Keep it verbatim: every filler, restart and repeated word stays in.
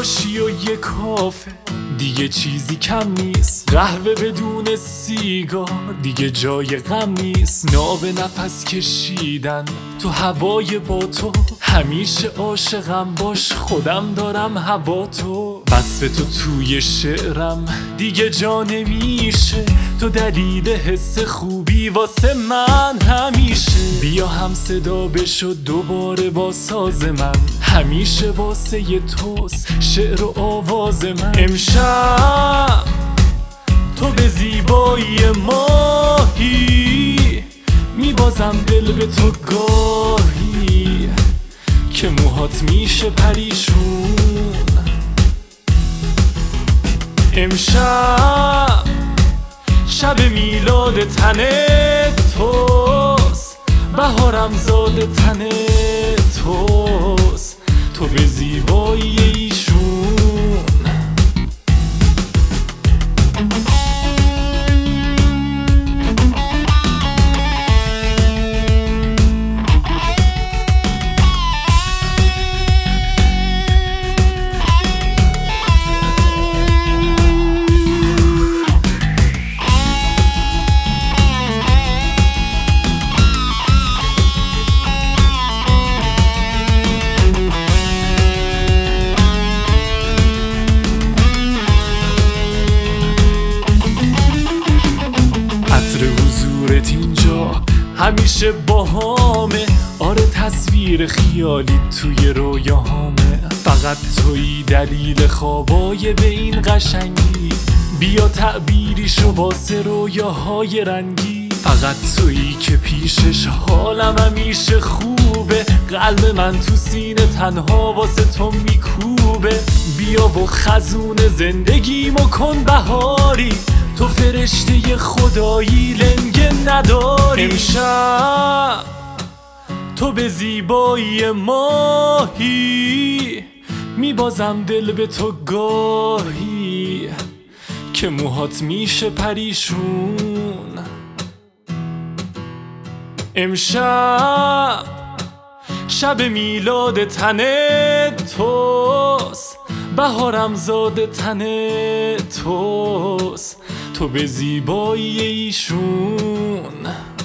باشی و یه کافه دیگه چیزی کم نیست، قهوه بدون سیگار دیگه جای غم نیست، ناب نفس کشیدن تو هوای با تو، همیشه عاشقم باش خودم دارم هوا تو، وصف تو توی شعرم دیگه جا نمیشه، تو دلیل حس خوبی واسه من همیشه، بیا هم صدا بشو دوباره با ساز من، همیشه واسه ی توست شعر و آواز من، امشب تو به زیبایی ماهی، میبازم دل به تو گاهی که موهات میشه پریشون، امشب شب میلاد تن توست، بهارم زاد تن توست، تو به زیبایی ایشون. حضورت اینجا همیشه باهامه، آره تصویر خیالی توی رویاهامه، فقط توی دلیل خوابای به این قشنگی، بیا تعبیریشو واسه رویاهای رنگی، فقط تویی که پیشش حالم همیشه خوبه، قلب من تو سینه تنها واسه تو میکوبه، بیا و خزون زندگیمو کن بهاری، تو فرشته خدایی لنگه نداری، امشب تو به زیبایی ماهی، میبازم دل به تو گاهی که موهات میشه پریشون، امشب شب میلاد تن توست، بهارم زاد تن توست، تو به زیبایی ایشون.